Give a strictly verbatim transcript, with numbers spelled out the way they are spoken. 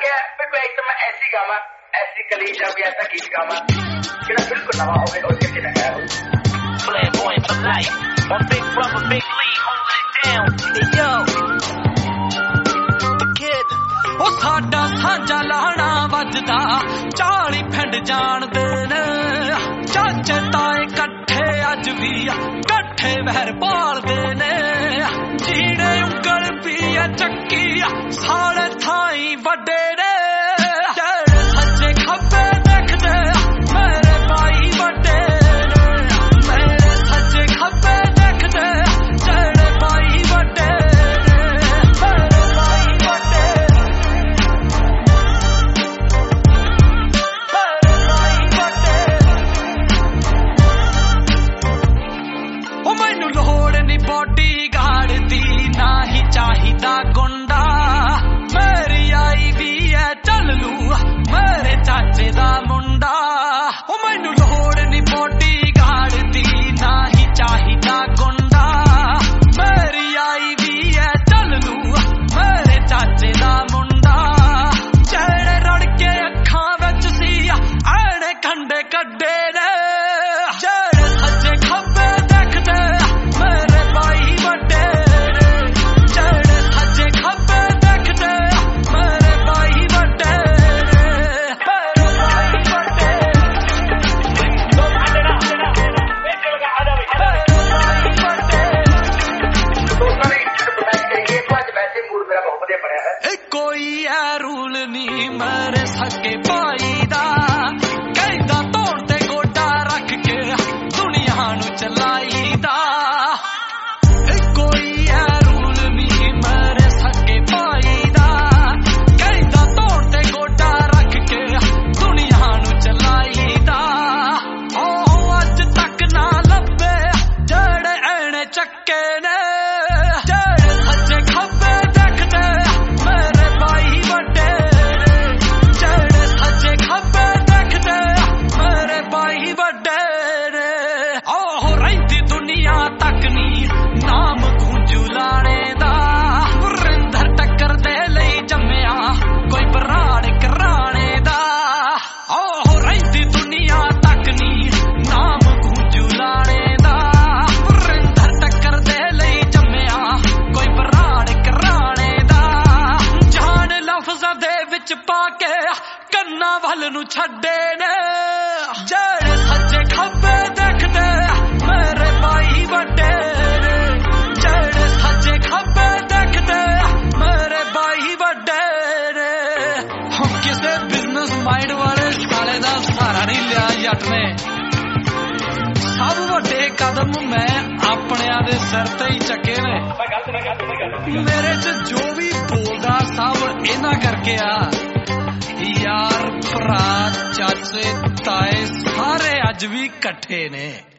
गया कोई एकदम ऐसी गावा ऐसी कलीजा भी ऐसा गीत गावा ਜਿਹੜਾ ਬਿਲਕੁਲ ਨਵਾਂ ਹੋਵੇ ਔਰ ਕਿਸੇ ਨਾ ਹੈ Flamboyant for life my big brother big Lee holding it down hey yo the kid ਉਹ ਸਾਡਾ ਸਾਂਝਾ ਲਾਣਾ ਵੱਜਦਾ ਚਾਲੀ ਪਿੰਡ ਜਾਣਦੇ ਨੇ ਚਾਚੇ ਤਾਏ ਇਕੱਠੇ ਅੱਜ ਵੀ ਇਕੱਠੇ ਵਹਿਰ ਪਾਲਦੇ ਨੇ ਜੀੜੇ ਉਂਗਲ ਵੀ ਆ ਚੱਕੀ ਸਾਲੇ ਥਾਈ ਵੱਡੇ ਨੇ ਜਿਹੜੇ ਸੱਜੇ ਖੱਬੇ ਦੇਖਦੇ ਮੇਰੇ ਭਾਈ ਵੱਡੇ ਨੇ ਮੇਰੇ ਸੱਜੇ ਖੱਬੇ ਦੇਖਦੇ ਜਿਹੜੇ ਭਾਈ ਵੱਡੇ ਨੇ ਮੇਰੇ ਭਾਈ ਵੱਡੇ ਬਾਡੀਗਾਰਡ ਦੀ ਨਾ ਹੀ ਚਾਹੀਦਾ ਗੁੰਡਾ ਮੇਰੀ ਆਈ ਵੀ ਐ ਚੱਲ ਲੂ ਮੇਰੇ ਚਾਚੇ ਦਾ ਮੁੰਡਾ ਉਹ ਮੈਨੂੰ ਲੋੜ ਨੀ ਬਾਡੀਗਾਰਡ ਦੀ ਨਾ ਹੀ ਚਾਹੀਦਾ ਗੁੰਡਾ ਮੇਰੀ ਆਈ ਵੀ ਐ ਚੱਲ ਲੂ ਮੇਰੇ ਚਾਚੇ ਦਾ ਮੁੰਡਾ ਜਿਹੜੇ ਰੜ ਕੇ ਅੱਖਾਂ ਵਿੱਚ ਸੀ ਐਣੇ ਖੰਡੇ ਕੱਢੇ ਨੇ ਜਿਹੜੇ ਸੱਜੇ ਖੱਬੇ ਦੇਖਦੇ ਮੇਰੇ ਭਾਈ ਵੱਡੇ ਨੇ ਜਿਹੜੇ ਸੱਜੇ ਖੱਬੇ ਦੇਖਦੇ ਮੇਰੇ ਭਾਈ ਵੱਡੇ ਨੇ ਮੇਰੇ ਭਾਈ ਵੱਡੇ ਲੋਕ ਆਂਦੇਰਾ ਇੱਕ ਲਗਾ ਆਦਾ ਵੀ ਮੇਰੇ ਭਾਈ ਵੱਡੇ ਦੋਸਤਾਂ ਨੇ ਇੱਜ਼ਤ ਬਣਾ ਕੇ ਇਹ ਪੰਜ ਵੈਸੇ ਮੂਡ ਮੇਰਾ ਬਹੁਤ ਵਧੀਆ ਬਣਿਆ ਹੈ ਇਹ ਕੋਈ ਐ ਰੂਲ ਨਹੀਂ ਮੇਰੇ ਸਕੇ ਭਾਈ ਦਾ ਕਹਿੰਦਾ ਧੌਣ ਤੇ ਗੋਡਾ ਰੱਖ ਕੇ ਦੁਨੀਆ ਨੂੰ ਚਲਾਈਦਾ ਵੱਲ ਨੂੰ ਛੱਡੇ ਨੇ ਜਿਹੜੇ ਸੱਜੇ ਖੱਬੇ ਦੇਖਦੇ ਮੇਰੇ ਭਾਈ ਵੱਡੇ ਨੇ ਜਿਹੜੇ ਸੱਜੇ ਖੱਬੇ ਦੇਖਦੇ ਮੇਰੇ ਭਾਈ ਵੱਡੇ ਨੇ ਹੁਣ ਕਿਸੇ ਬਿਜ਼ਨਸ ਮਾਈਂਡ ਵਾਲੇ ਸਾਲੇ ਦਾ ਸਹਾਰਾ ਨਹੀਂ ਲਿਆ ਜੱਟ ਨੇ ਸਭ ਵੱਡੇ ਕਦਮ ਮੈਂ ਆਪਣਿਆਂ ਦੇ ਸਿਰ ਤੇ ਹੀ ਚੱਕੇ ਨੇ ਮੇਰੇ ਚ ਜੋ ਵੀ ਬੋਲਦਾ ਸਭ ਇਹਨਾਂ ਕਰਕੇ ਆ ਯਾਰ ਭਰਾ ਚਾਚੇ ਤਾਏ ਸਾਰੇ ਅੱਜ ਵੀ ਇਕੱਠੇ ਨੇ